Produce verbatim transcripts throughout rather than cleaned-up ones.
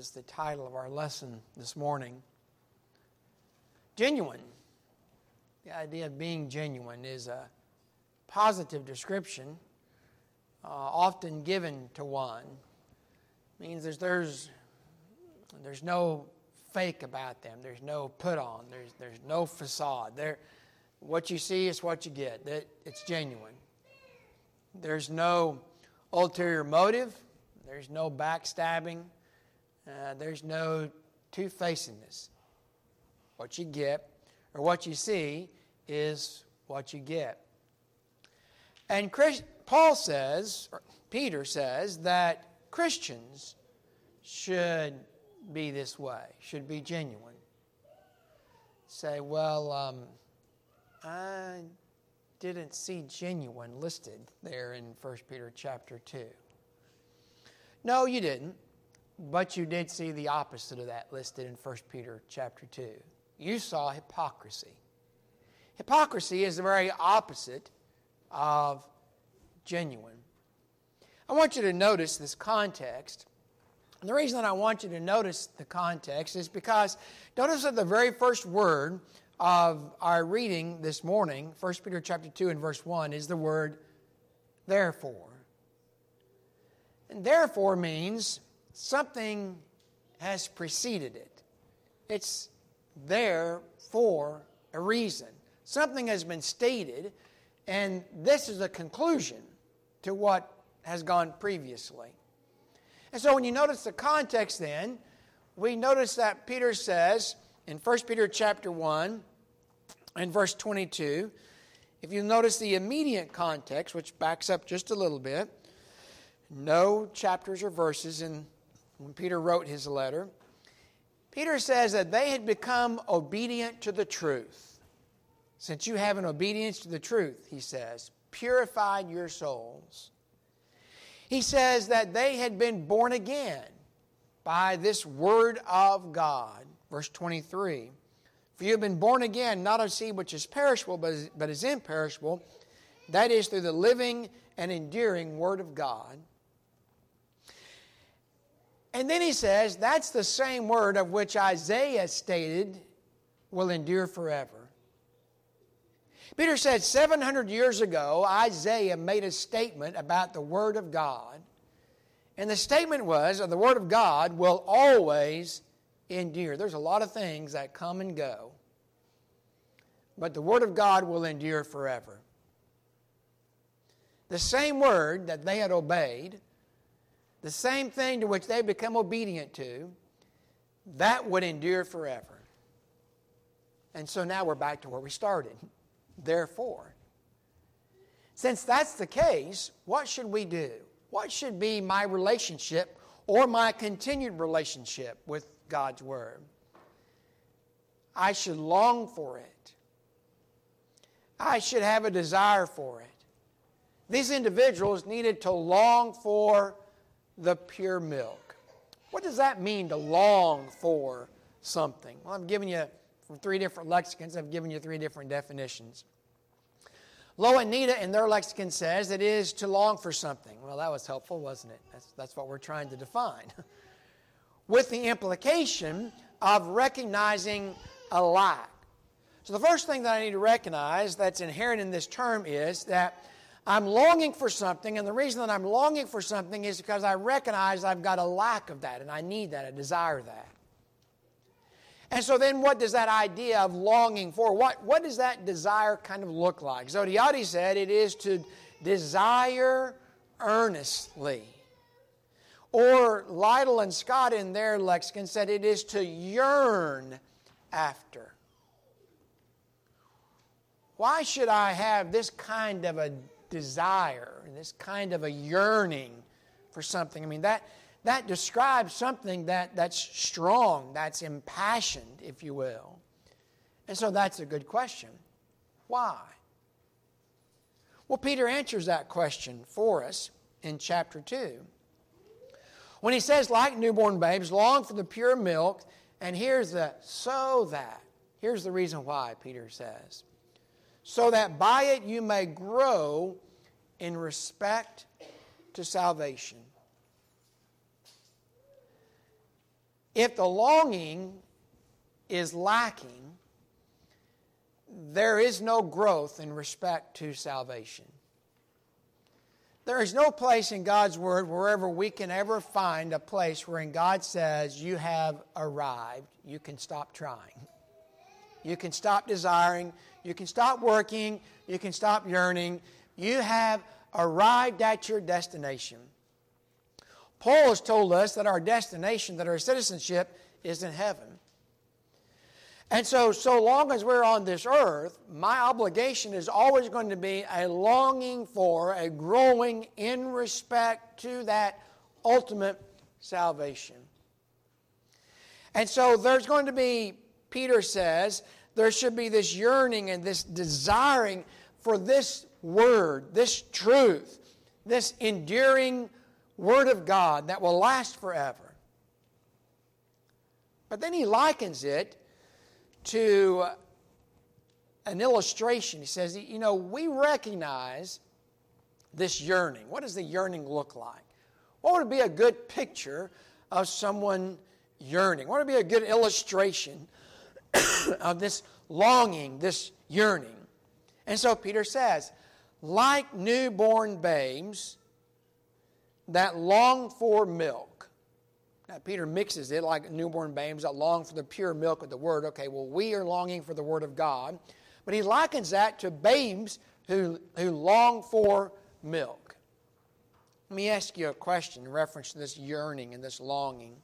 is the title of our lesson this morning. Genuine. The idea of being genuine is a positive description uh, often given to one. It means there's, there's, there's no fake about them. There's no put on. There's, there's no facade. There, what you see is what you get. That it's genuine. There's no ulterior motive. There's no backstabbing. Uh, there's no two-facedness. What you get, or what you see, is what you get. And Christ, Paul says, or Peter says, that Christians should be this way, should be genuine. Say, well, um, I didn't see genuine listed there in First Peter chapter two. No, you didn't. But you did see the opposite of that listed in First Peter chapter two. You saw hypocrisy. Hypocrisy is the very opposite of genuine. I want you to notice this context. And the reason that I want you to notice the context is because notice that the very first word of our reading this morning, First Peter chapter two and verse one, is the word therefore. And therefore means something has preceded it. It's there for a reason. Something has been stated, and this is a conclusion to what has gone previously. And so when you notice the context then, we notice that Peter says in First Peter chapter one and verse twenty-two, if you notice the immediate context, which backs up just a little bit, no chapters or verses in when Peter wrote his letter, Peter says that they had become obedient to the truth. Since you have an obedience to the truth, he says, purified your souls. He says that they had been born again by this word of God. Verse twenty-three, for you have been born again, not of seed which is perishable, but is, but is imperishable. That is through the living and enduring word of God. And then he says, that's the same word of which Isaiah stated will endure forever. Peter said seven hundred years ago, Isaiah made a statement about the Word of God. And the statement was, the Word of God will always endure. There's a lot of things that come and go. But the Word of God will endure forever. The same Word that they had obeyed, the same thing to which they become obedient to, that would endure forever. And so now we're back to where we started. Therefore, since that's the case, what should we do? What should be my relationship or my continued relationship with God's Word? I should long for it. I should have a desire for it. These individuals needed to long for the pure milk. What does that mean to long for something? Well, I've given you, from three different lexicons, I've given you three different definitions. Louw-Nida in their lexicon says it is to long for something. Well, that was helpful, wasn't it? That's, that's what we're trying to define. With the implication of recognizing a lack. So the first thing that I need to recognize that's inherent in this term is that I'm longing for something, and the reason that I'm longing for something is because I recognize I've got a lack of that, and I need that, I desire that. And so then what does that idea of longing for, what, what does that desire kind of look like? Zodhiates said it is to desire earnestly. Or Lytle and Scott in their lexicon said it is to yearn after. Why should I have this kind of a desire, this kind of a yearning for something? I mean, that, that describes something that, that's strong, that's impassioned, if you will. And so that's a good question. Why? Well, Peter answers that question for us in chapter two. When he says, like newborn babes, long for the pure milk, and here's the so that. Here's the reason why, Peter says. So that by it you may grow in respect to salvation. If the longing is lacking, there is no growth in respect to salvation. There is no place in God's Word wherever we can ever find a place wherein God says, you have arrived, you can stop trying. You can stop desiring, you can stop working, you can stop yearning. You have arrived at your destination. Paul has told us that our destination, that our citizenship is in heaven. And so, so long as we're on this earth, my obligation is always going to be a longing for, a growing in respect to that ultimate salvation. And so there's going to be, Peter says, there should be this yearning and this desiring for this word, this truth, this enduring Word of God that will last forever. But then he likens it to an illustration. He says, you know, we recognize this yearning. What does the yearning look like? What would be a good picture of someone yearning? What would be a good illustration of this longing, this yearning? And so Peter says, like newborn babes that long for milk. Now, Peter mixes it like newborn babes that long for the pure milk of the Word. Okay, well, we are longing for the Word of God. But he likens that to babes who, who long for milk. Let me ask you a question in reference to this yearning and this longing.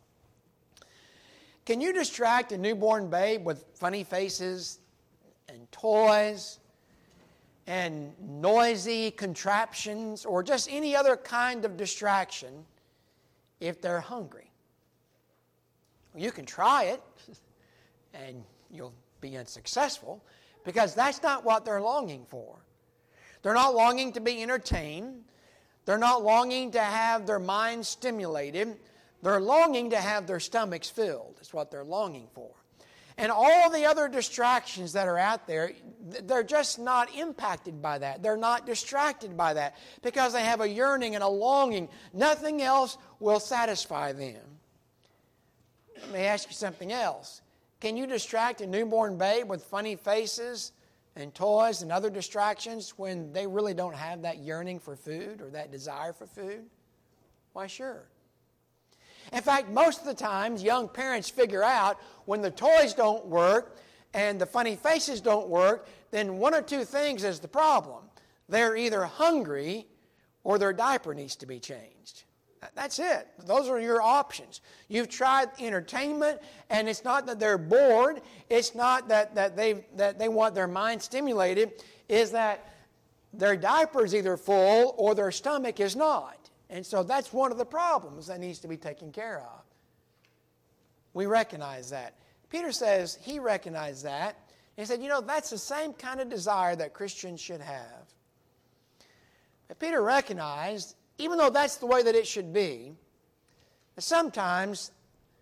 Can you distract a newborn babe with funny faces and toys and noisy contraptions or just any other kind of distraction if they're hungry? Well, you can try it and you'll be unsuccessful because that's not what they're longing for. They're not longing to be entertained. They're not longing to have their minds stimulated. They're longing to have their stomachs filled. That's what they're longing for. And all the other distractions that are out there, they're just not impacted by that. They're not distracted by that because they have a yearning and a longing. Nothing else will satisfy them. Let me ask you something else. Can you distract a newborn babe with funny faces and toys and other distractions when they really don't have that yearning for food or that desire for food? Why, sure. In fact, most of the times, young parents figure out when the toys don't work and the funny faces don't work, then one or two things is the problem. They're either hungry or their diaper needs to be changed. That's it. Those are your options. You've tried entertainment, and it's not that they're bored. It's not that, that, they, that they want their mind stimulated. It's that their diaper is either full or their stomach is not. And so that's one of the problems that needs to be taken care of. We recognize that. Peter says he recognized that. He said, you know, that's the same kind of desire that Christians should have. But Peter recognized, even though that's the way that it should be, that sometimes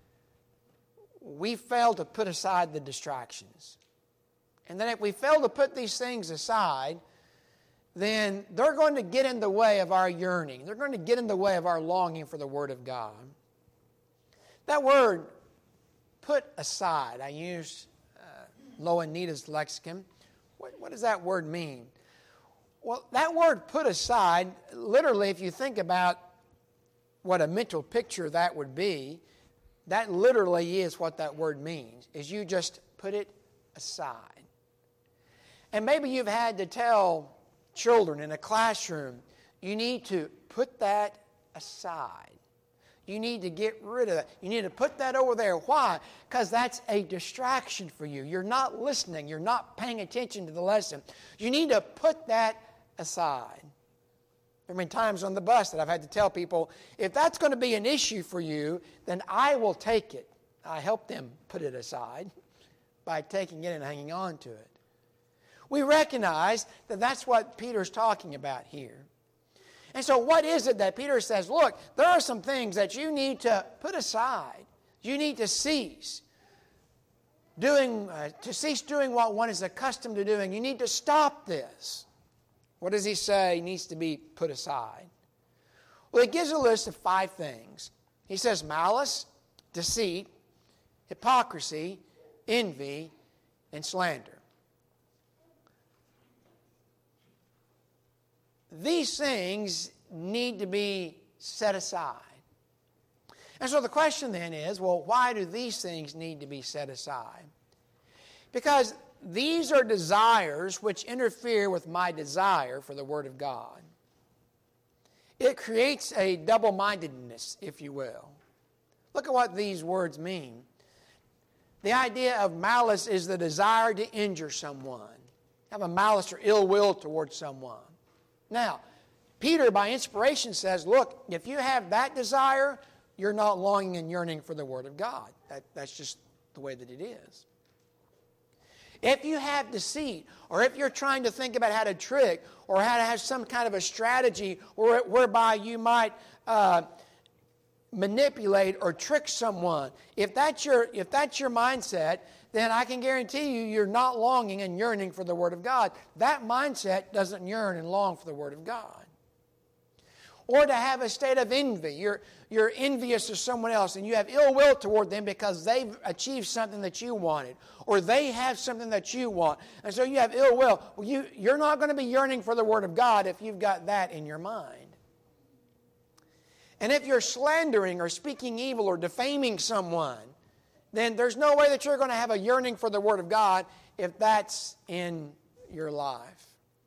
we fail to put aside the distractions. And that if we fail to put these things aside, then they're going to get in the way of our yearning. They're going to get in the way of our longing for the Word of God. That word, put aside, I used uh, Loanita's lexicon. What, what does that word mean? Well, that word put aside, literally, if you think about what a mental picture that would be, that literally is what that word means, is you just put it aside. And maybe you've had to tell children in a classroom, you need to put that aside. You need to get rid of that. You need to put that over there. Why? Because that's a distraction for you. You're not listening. You're not paying attention to the lesson. You need to put that aside. There have been times on the bus that I've had to tell people, if that's going to be an issue for you, then I will take it. I help them put it aside by taking it and hanging on to it. We recognize that that's what Peter's talking about here. And so what is it that Peter says, look, there are some things that you need to put aside. You need to cease doing, uh, to cease doing what one is accustomed to doing. You need to stop this. What does he say needs to be put aside? Well, he gives a list of five things. He says malice, deceit, hypocrisy, envy, and slander. These things need to be set aside. And so the question then is, well, why do these things need to be set aside? Because these are desires which interfere with my desire for the Word of God. It creates a double-mindedness, if you will. Look at what these words mean. The idea of malice is the desire to injure someone. Have a malice or ill will towards someone. Now, Peter, by inspiration, says, look, if you have that desire, you're not longing and yearning for the Word of God. That, that's just the way that it is. If you have deceit, or if you're trying to think about how to trick, or how to have some kind of a strategy where, whereby you might uh, manipulate or trick someone, if that's your if that's your mindset, then I can guarantee you you're not longing and yearning for the Word of God. That mindset doesn't yearn and long for the Word of God. Or to have a state of envy. You're, you're envious of someone else and you have ill will toward them because they've achieved something that you wanted. Or they have something that you want. And so you have ill will. Well, you, you're not going to be yearning for the Word of God if you've got that in your mind. And if you're slandering or speaking evil or defaming someone, then there's no way that you're going to have a yearning for the Word of God if that's in your life.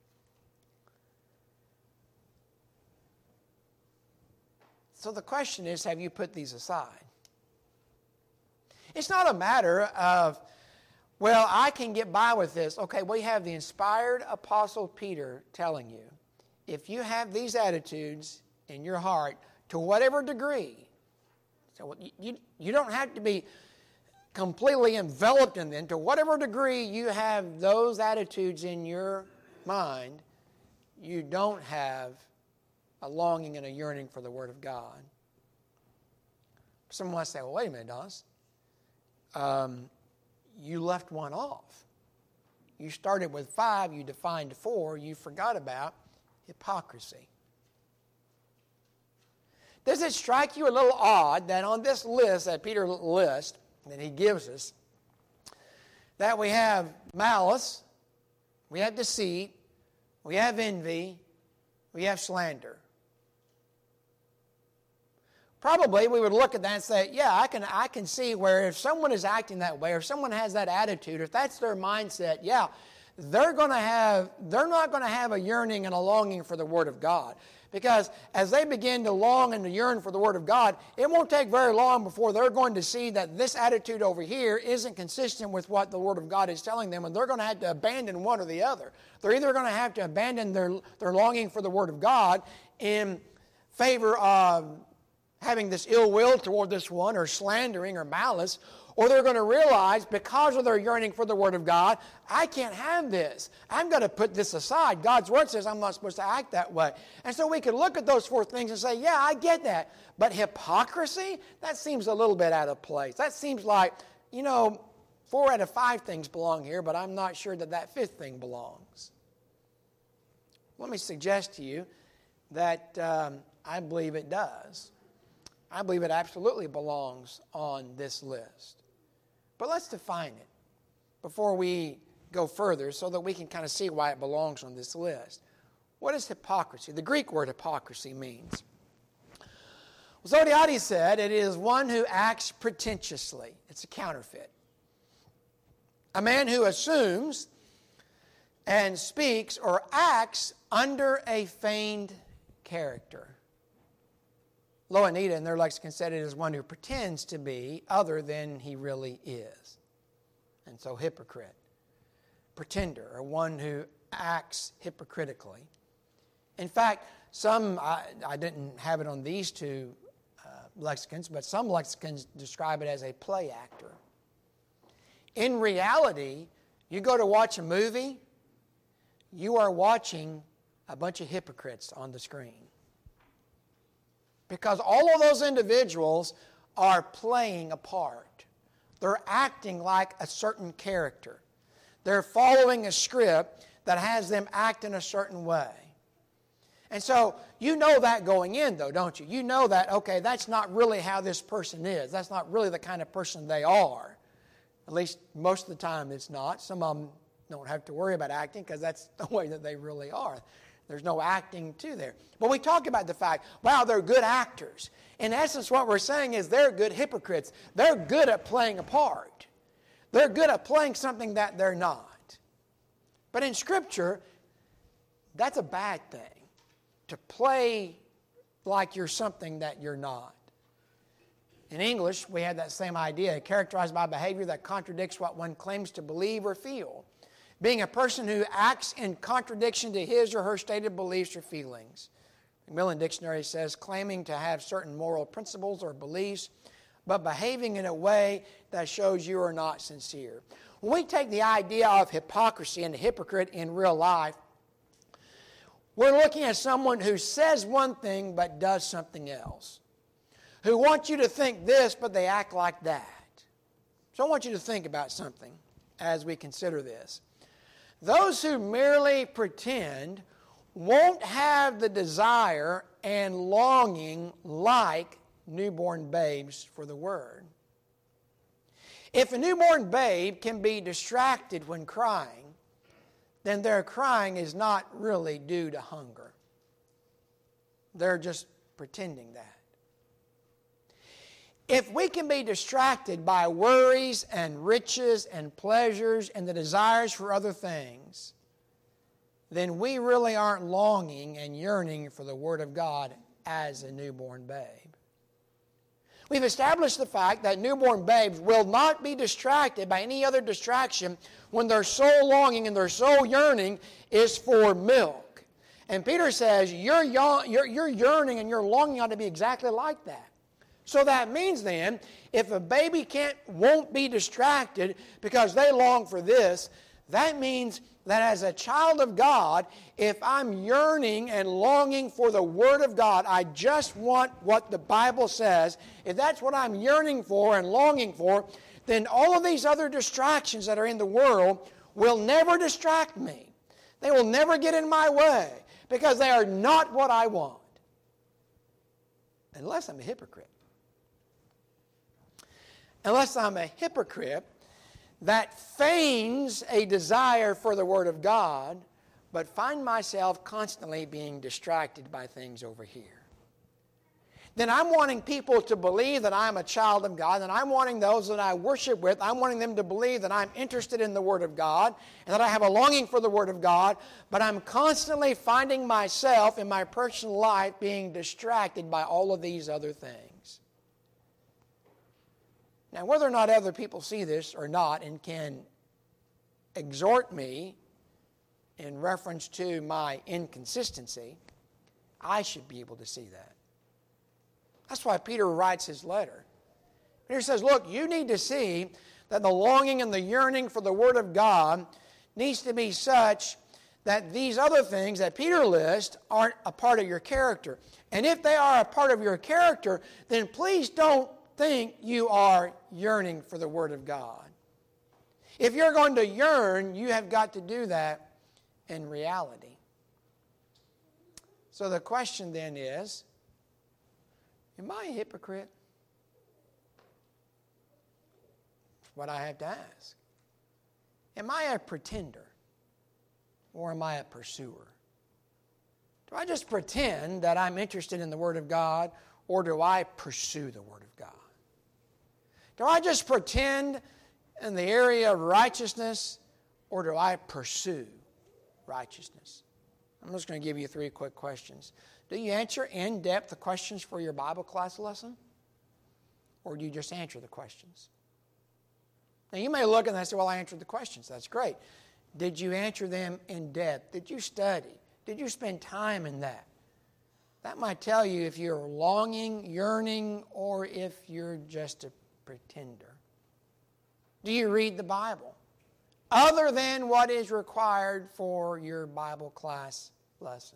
So the question is, have you put these aside? It's not a matter of, well, I can get by with this. Okay, we have the inspired Apostle Peter telling you, if you have these attitudes in your heart, to whatever degree, so you, you, you don't have to be completely enveloped in them, to whatever degree you have those attitudes in your mind, you don't have a longing and a yearning for the Word of God. Someone might say, well, wait a minute, Donnis. Um, you left one off. You started with five, you defined four, you forgot about hypocrisy. Does it strike you a little odd that on this list that Peter lists, that he gives us, that we have malice, we have deceit, we have envy, we have slander? Probably we would look at that and say, yeah, I can I can see where if someone is acting that way, or if someone has that attitude, if that's their mindset, yeah, they're going to have they're not going to have a yearning and a longing for the Word of God. Because as they begin to long and to yearn for the Word of God, it won't take very long before they're going to see that this attitude over here isn't consistent with what the Word of God is telling them, and they're going to have to abandon one or the other. They're either going to have to abandon their, their longing for the Word of God in favor of having this ill will toward this one, or slandering or malice, or they're going to realize because of their yearning for the Word of God, I can't have this. I'm going to put this aside. God's Word says I'm not supposed to act that way. And so we can look at those four things and say, yeah, I get that. But hypocrisy, that seems a little bit out of place. That seems like, you know, four out of five things belong here, but I'm not sure that that fifth thing belongs. Let me suggest to you that um, I believe it does. I believe it absolutely belongs on this list. But let's define it before we go further so that we can kind of see why it belongs on this list. What is hypocrisy? The Greek word hypocrisy means. Well, Zodiates said it is one who acts pretentiously. It's a counterfeit. A man who assumes and speaks or acts under a feigned character. Louw-Nida in their lexicon said it is one who pretends to be other than he really is. And so hypocrite, pretender, or one who acts hypocritically. In fact, some, I, I didn't have it on these two uh, lexicons, but some lexicons describe it as a play actor. In reality, you go to watch a movie, you are watching a bunch of hypocrites on the screen. Because all of those individuals are playing a part. They're acting like a certain character. They're following a script that has them act in a certain way. And so you know that going in, though, don't you? You know that, okay, that's not really how this person is. That's not really the kind of person they are. At least most of the time it's not. Some of them don't have to worry about acting because that's the way that they really are. There's no acting to there. But we talk about the fact, wow, they're good actors. In essence, what we're saying is they're good hypocrites. They're good at playing a part. They're good at playing something that they're not. But in Scripture, that's a bad thing. To play like you're something that you're not. In English, we have that same idea, characterized by behavior that contradicts what one claims to believe or feel. Being a person who acts in contradiction to his or her stated beliefs or feelings. Macmillan Dictionary says, claiming to have certain moral principles or beliefs, but behaving in a way that shows you are not sincere. When we take the idea of hypocrisy and the hypocrite in real life, we're looking at someone who says one thing but does something else. Who wants you to think this but they act like that. So I want you to think about something as we consider this. Those who merely pretend won't have the desire and longing like newborn babes for the Word. If a newborn babe can be distracted when crying, then their crying is not really due to hunger. They're just pretending that. If we can be distracted by worries and riches and pleasures and the desires for other things, then we really aren't longing and yearning for the Word of God as a newborn babe. We've established the fact that newborn babes will not be distracted by any other distraction when their sole longing and their sole yearning is for milk. And Peter says your, your, your yearning and your longing ought to be exactly like that. So that means then, if a baby can't, won't be distracted because they long for this, that means that as a child of God, if I'm yearning and longing for the Word of God, I just want what the Bible says, if that's what I'm yearning for and longing for, then all of these other distractions that are in the world will never distract me. They will never get in my way because they are not what I want. Unless I'm a hypocrite. Unless I'm a hypocrite that feigns a desire for the Word of God, but find myself constantly being distracted by things over here. Then I'm wanting people to believe that I'm a child of God, and I'm wanting those that I worship with, I'm wanting them to believe that I'm interested in the Word of God, and that I have a longing for the Word of God, but I'm constantly finding myself in my personal life being distracted by all of these other things. Now, whether or not other people see this or not and can exhort me in reference to my inconsistency, I should be able to see that. That's why Peter writes his letter. Peter says, look, you need to see that the longing and the yearning for the Word of God needs to be such that these other things that Peter lists aren't a part of your character. And if they are a part of your character, then please don't think you are yearning for the Word of God. If you're going to yearn, you have got to do that in reality. So the question then is, am I a hypocrite? That's what I have to ask. Am I a pretender? Or am I a pursuer? Do I just pretend that I'm interested in the Word of God, or do I pursue the Word of God? Do I just pretend in the area of righteousness, or do I pursue righteousness? I'm just going to give you three quick questions. Do you answer in depth the questions for your Bible class lesson? Or do you just answer the questions? Now you may look and say, well, I answered the questions. That's great. Did you answer them in depth? Did you study? Did you spend time in that? That might tell you if you're longing, yearning, or if you're just a pretender. Do you read the Bible? Other than what is required for your Bible class lesson.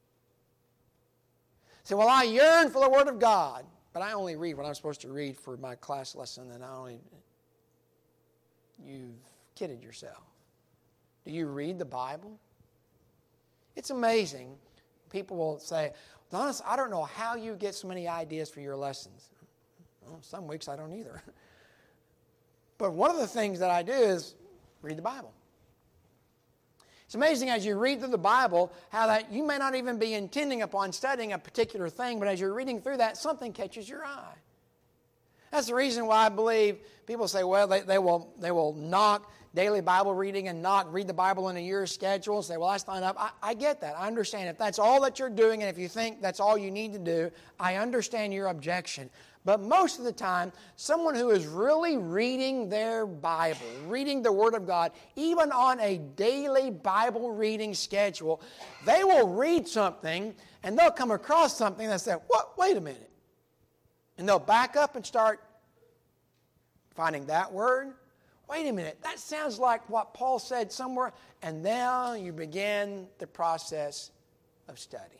Say, well, I yearn for the Word of God, but I only read what I'm supposed to read for my class lesson, and I only... You've kidded yourself. Do you read the Bible? It's amazing people will say, Donis, I don't know how you get so many ideas for your lessons. Well, some weeks I don't either. But one of the things that I do is read the Bible. It's amazing as you read through the Bible how that you may not even be intending upon studying a particular thing, but as you're reading through that, something catches your eye. That's the reason why I believe people say, well, they, they will they will knock daily Bible reading and not read the Bible in a year's schedule and say, well, that's not enough. I, I get that. I understand. If that's all that you're doing and if you think that's all you need to do, I understand your objection. But most of the time, someone who is really reading their Bible, reading the Word of God, even on a daily Bible reading schedule, they will read something and they'll come across something that says, what? Wait a minute. And they'll back up and start finding that word. Wait a minute, that sounds like what Paul said somewhere. And now you begin the process of study.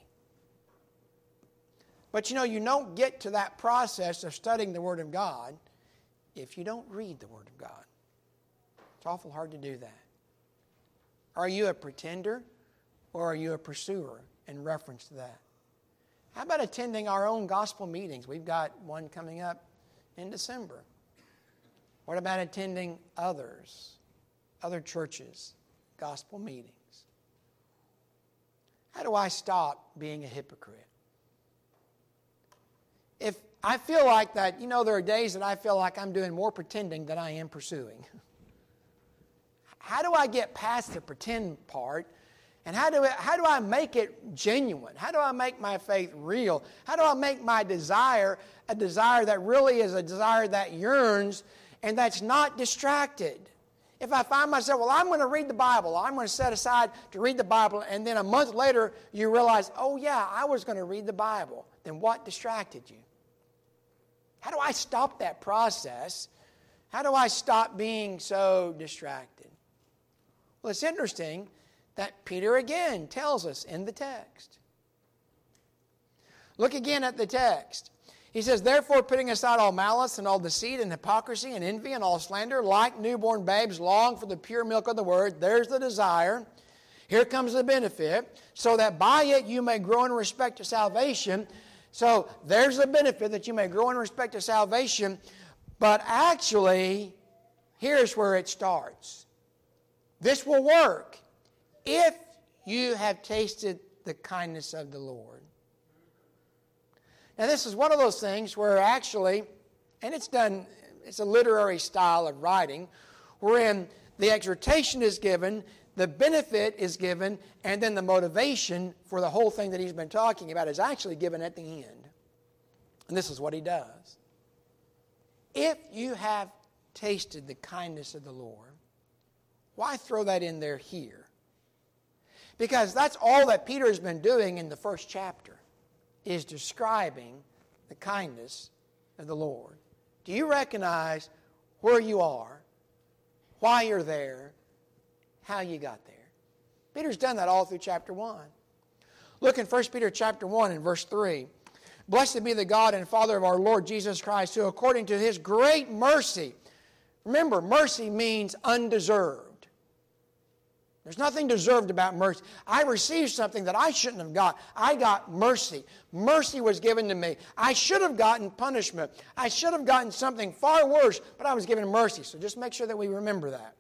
But you know, you don't get to that process of studying the Word of God if you don't read the Word of God. It's awful hard to do that. Are you a pretender or are you a pursuer in reference to that? How about attending our own gospel meetings? We've got one coming up in December. What about attending others, other churches, gospel meetings? How do I stop being a hypocrite? If I feel like that, you know, there are days that I feel like I'm doing more pretending than I am pursuing. How do I get past the pretend part? And how do I, how do I make it genuine? How do I make my faith real? How do I make my desire a desire that really is a desire that yearns and that's not distracted? If I find myself, well, I'm going to read the Bible, I'm going to set aside to read the Bible, and then a month later you realize, oh yeah, I was going to read the Bible, then what distracted you? How do I stop that process? How do I stop being so distracted? Well, it's interesting that Peter again tells us in the text. Look again at the text. He says, therefore, putting aside all malice and all deceit and hypocrisy and envy and all slander, like newborn babes, long for the pure milk of the word. There's the desire. Here comes the benefit, so that by it you may grow in respect to salvation. So there's the benefit that you may grow in respect to salvation. But actually, here's where it starts. This will work if you have tasted the kindness of the Lord. Now this is one of those things where actually, and it's done, it's a literary style of writing, wherein the exhortation is given, the benefit is given, and then the motivation for the whole thing that he's been talking about is actually given at the end. And this is what he does. If you have tasted the kindness of the Lord, why throw that in there here? Because that's all that Peter has been doing in the first chapter, is describing the kindness of the Lord. Do you recognize where you are, why you're there, how you got there? Peter's done that all through chapter one. Look in First Peter chapter one and verse three. Blessed be the God and Father of our Lord Jesus Christ, who according to His great mercy, remember, mercy means undeserved. There's nothing deserved about mercy. I received something that I shouldn't have got. I got mercy. Mercy was given to me. I should have gotten punishment. I should have gotten something far worse, but I was given mercy. So just make sure that we remember that.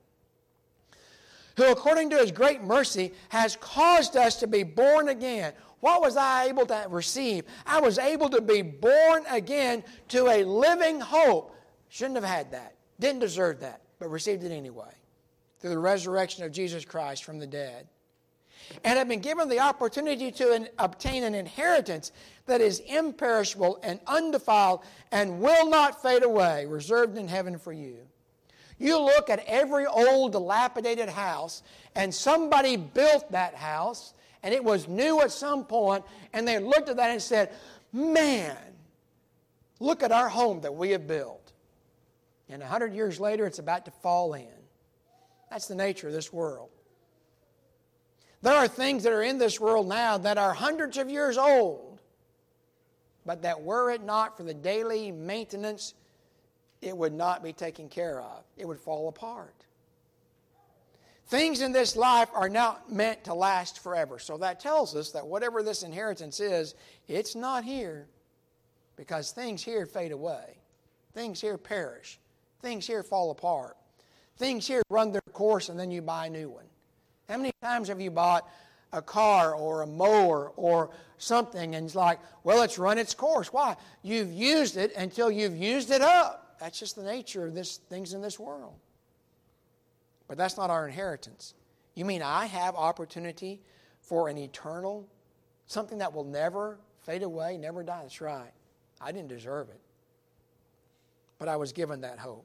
Who according to His great mercy has caused us to be born again. What was I able to receive? I was able to be born again to a living hope. Shouldn't have had that. Didn't deserve that, but received it anyway. Through the resurrection of Jesus Christ from the dead. And have been given the opportunity to an, obtain an inheritance that is imperishable and undefiled and will not fade away, reserved in heaven for you. You look at every old dilapidated house, and somebody built that house, and it was new at some point, and they looked at that and said, man, look at our home that we have built. And a hundred years later, it's about to fall in. That's the nature of this world. There are things that are in this world now that are hundreds of years old, but that were it not for the daily maintenance, it would not be taken care of. It would fall apart. Things in this life are not meant to last forever. So that tells us that whatever this inheritance is, it's not here because things here fade away. Things here perish. Things here fall apart. Things here run their course and then you buy a new one. How many times have you bought a car or a mower or something and it's like, well, it's run its course. Why? You've used it until you've used it up. That's just the nature of this things in this world. But that's not our inheritance. You mean I have opportunity for an eternal, something that will never fade away, never die? That's right. I didn't deserve it. But I was given that hope.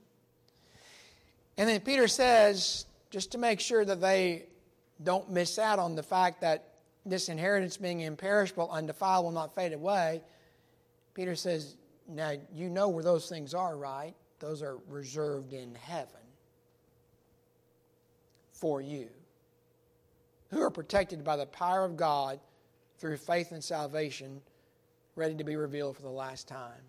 And then Peter says, just to make sure that they don't miss out on the fact that this inheritance being imperishable, undefiled, will not fade away, Peter says, now you know where those things are, right? Those are reserved in heaven for you, who are protected by the power of God through faith and salvation, ready to be revealed for the last time.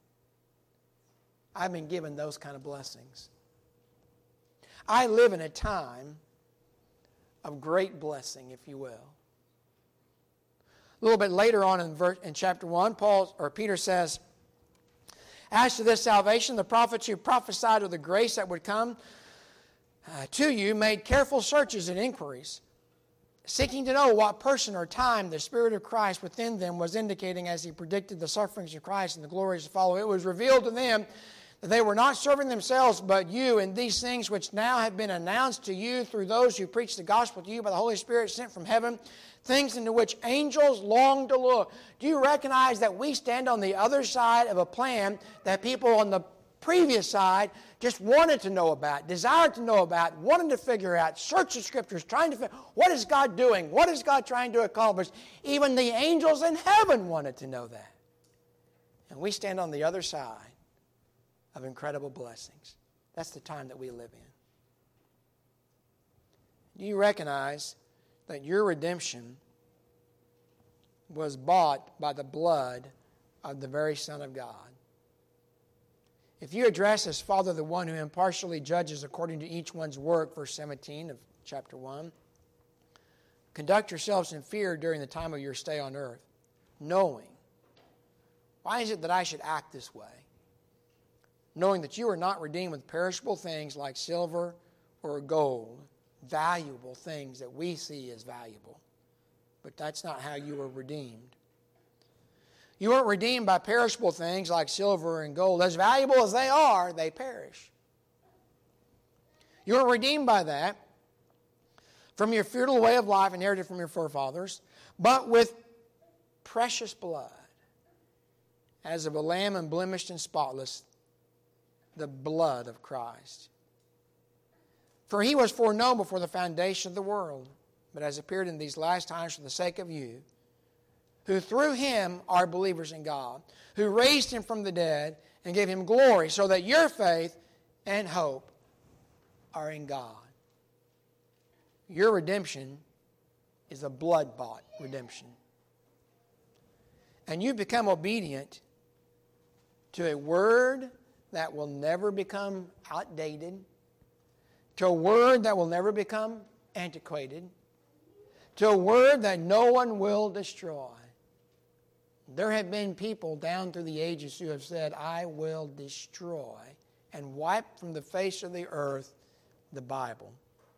I've been given those kind of blessings. I live in a time of great blessing, if you will. A little bit later on in, verse, in chapter one, Paul or Peter says, as to this salvation, the prophets who prophesied of the grace that would come uh, to you made careful searches and inquiries, seeking to know what person or time the Spirit of Christ within them was indicating as he predicted the sufferings of Christ and the glories to follow. It was revealed to them that they were not serving themselves but you in these things which now have been announced to you through those who preach the gospel to you by the Holy Spirit sent from heaven, things into which angels long to look. Do you recognize that we stand on the other side of a plan that people on the previous side just wanted to know about, desired to know about, wanted to figure out, search the Scriptures, trying to figure out what is God doing, what is God trying to accomplish? Even the angels in heaven wanted to know that. And we stand on the other side of incredible blessings. That's the time that we live in. Do you recognize that your redemption was bought by the blood of the very Son of God? If you address as Father the one who impartially judges according to each one's work, verse seventeen of chapter one, conduct yourselves in fear during the time of your stay on earth, knowing, why is it that I should act this way? Knowing that you are not redeemed with perishable things like silver or gold, valuable things that we see as valuable. But that's not how you were redeemed. You weren't redeemed by perishable things like silver and gold. As valuable as they are, they perish. You weren't redeemed by that from your feudal way of life inherited from your forefathers, but with precious blood, as of a lamb unblemished and spotless, the blood of Christ. For he was foreknown before the foundation of the world, but has appeared in these last times for the sake of you, who through him are believers in God, who raised him from the dead and gave him glory, so that your faith and hope are in God. Your redemption is a blood-bought redemption. And you become obedient to a word that will never become outdated, to a word that will never become antiquated, to a word that no one will destroy. There have been people down through the ages who have said, I will destroy and wipe from the face of the earth the Bible.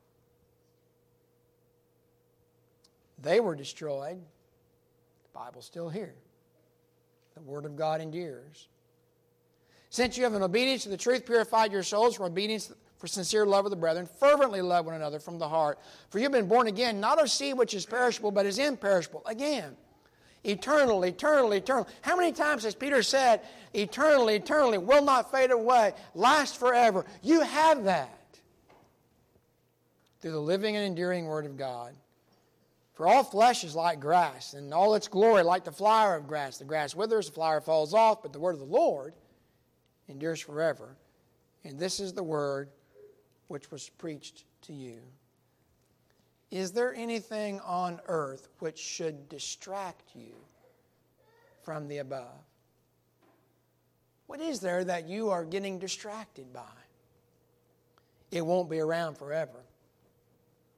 They were destroyed. The Bible's still here. The Word of God endures. Since you have in obedience to the truth purified your souls for obedience for sincere love of the brethren, fervently love one another from the heart. For you have been born again, not of seed which is perishable, but is imperishable. Again, eternal, eternal, eternal. How many times has Peter said, eternal, eternally, will not fade away, last forever? You have that through the living and enduring Word of God. For all flesh is like grass, and all its glory like the flower of grass. The grass withers, the flower falls off, but the word of the Lord endures forever. And this is the word which was preached to you. Is there anything on earth which should distract you from the above? What is there that you are getting distracted by? It won't be around forever.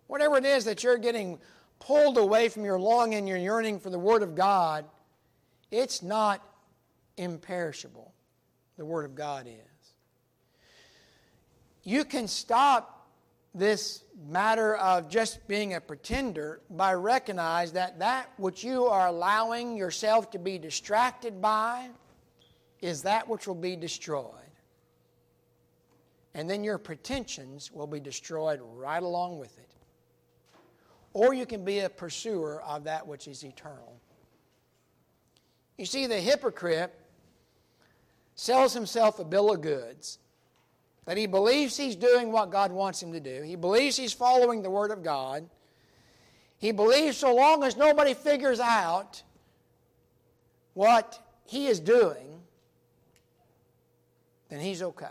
whatever it is that you're getting pulled away from your longing and your yearning for the Word of God, it's not imperishable. The Word of God is. You can stop this matter of just being a pretender by recognizing that that which you are allowing yourself to be distracted by is that which will be destroyed. And then your pretensions will be destroyed right along with it. Or you can be a pursuer of that which is eternal. You see, the hypocrite sells himself a bill of goods that he believes he's doing what God wants him to do. He believes he's following the Word of God. He believes so long as nobody figures out what he is doing, then he's okay.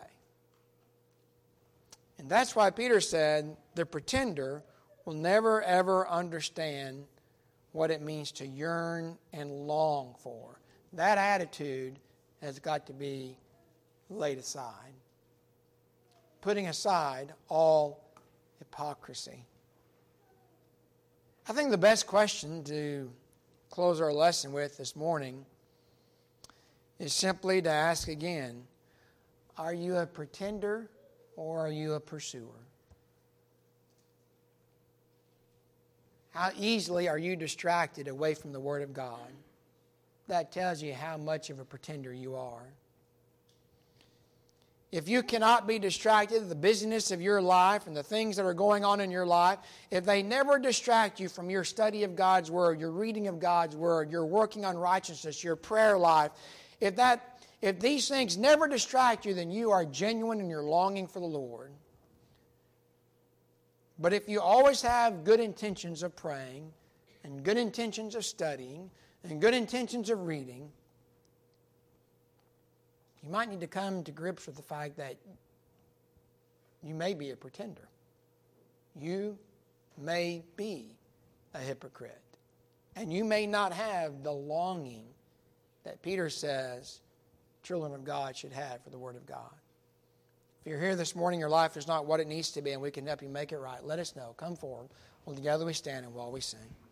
And that's why Peter said the pretender will never ever understand what it means to yearn and long for. That attitude has got to be laid aside. Putting aside all hypocrisy. I think the best question to close our lesson with this morning is simply to ask again, are you a pretender or are you a pursuer? How easily are you distracted away from the Word of God? That tells you how much of a pretender you are. If you cannot be distracted, the busyness of your life and the things that are going on in your life, if they never distract you from your study of God's Word, your reading of God's Word, your working on righteousness, your prayer life, if that, if these things never distract you, then you are genuine in your longing for the Lord. But if you always have good intentions of praying and good intentions of studying and good intentions of reading, you might need to come to grips with the fact that you may be a pretender. You may be a hypocrite. And you may not have the longing that Peter says children of God should have for the Word of God. If you're here this morning, your life is not what it needs to be, and we can help you make it right, let us know. Come forward. Well, together we stand and while we sing.